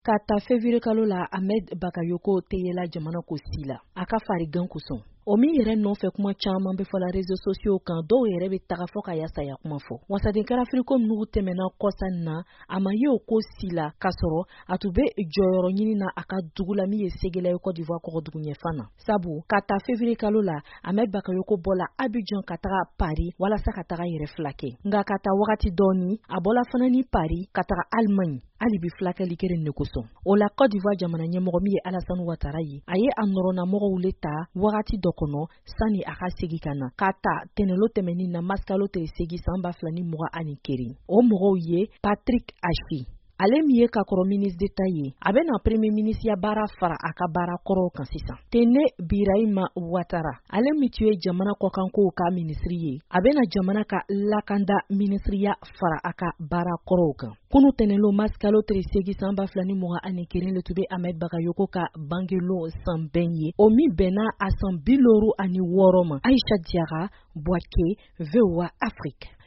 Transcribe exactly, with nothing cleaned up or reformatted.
Ka ta février kalo la Ahmed Bakayoko teyela jamana ko sila aka farigan kusɔn o min yɛrɛ nɔfɛ kuma caman bɛ fɔla réseaux sociaux kan dɔw yɛrɛ bɛ taga fɔ ka yasaya kuma fɔ wasaden karafiriko nugu tɛmɛna kɔsan na a ma ye o ko sila ka sɔrɔ a tun bɛ jɔyɔrɔ ɲini na a ka dugu la min ye Ségélé ye Côte d'Ivoire kɔgɔdugu ɲɛfan na sabu ka ta février kalo la Ahmed Bakayoko bɔla Abidjan ka taga Paris walasa ka taga yɛrɛ filakɛ nka ka ta wagati dɔɔni a bɔla fana ni Paris ka taga Allemagne hali bi filakɛli kelen ne kosɔn o la Côte d'Ivoire jamana ɲɛmɔgɔ min ye Alassane Ouattara ye a ye a nɔrɔnamɔgɔw le ta wagati dɔ kɔnɔ sani a ka segi ka na k'a ta tɛnɛlo tɛmɛnin na Maskalo tɛ segi san ba fila ni mugan ani kelen o mɔgɔw ye Patrick Achi ale min ye ka kɔrɔ ministre d'État ye a bɛna premier ministre ya baara fara a ka baara kɔrɔw kan sisan Tene Birahima Ouattara ale min tun ye jamana kɔkankow ka ministre ye a bɛna jamana ka lakanda ministriya fara a ka baara kɔrɔw kan kunu tɛnɛlo Maskalo tɛ segi san ba fila ni mugan ani kelen le tun bɛ Ahmed Bakayoko ka bangelo san bɛn ye o min bɛnna a san bi loru ani wɔɔrɔ ma Aïcha Diarra Boaké V O A Afrique.